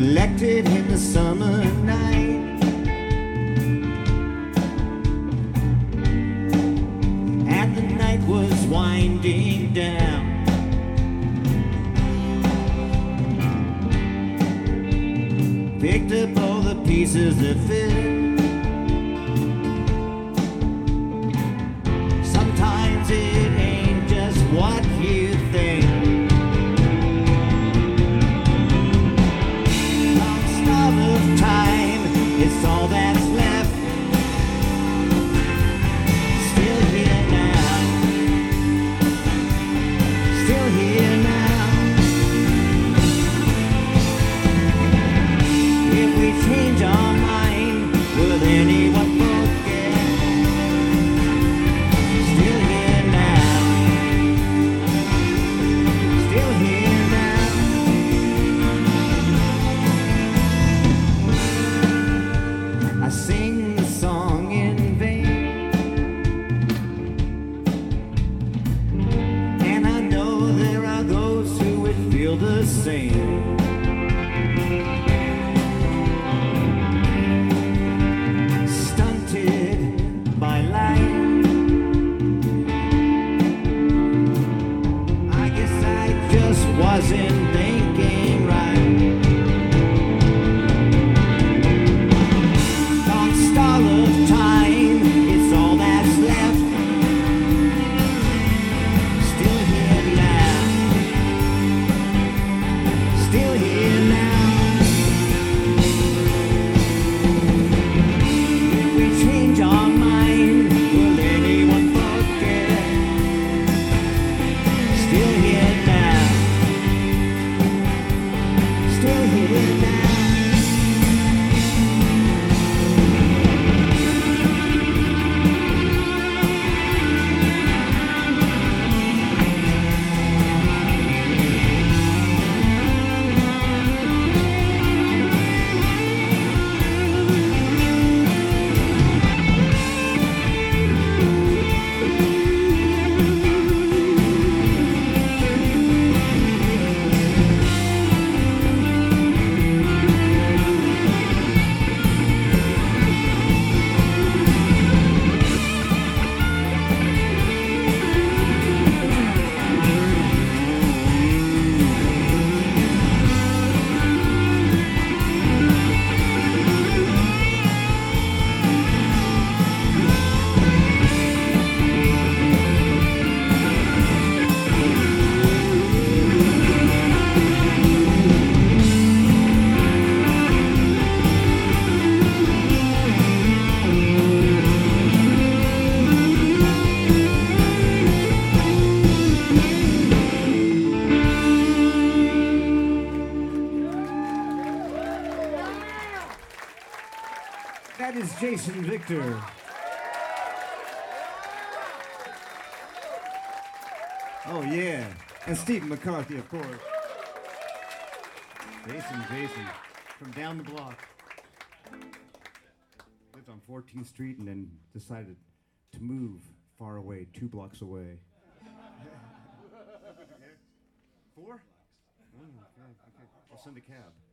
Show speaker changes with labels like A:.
A: collected in the summer night. And the night was winding down. Picked up all the pieces that fit. Sometimes it ain't just what you think. Long stop of time, it's all that's left. Still here now. Still here now. If we change our mind, will anyone forget? Still here now. Still here now. I sing the song in vain, and I know there are those who would feel the same. By light, I guess I just wasn't thinking right. Long stall of time, it's all that's left. Still here now. Still here now. If we change our mind, will anyone forget? Still here now. Still here now. That is Jason Victor. Oh yeah, and Stephen McCarthy, of course. Jason, from down the block. Lived on 14th Street and then decided to move far away, 2 blocks away. 4? Oh, okay. I'll send a cab.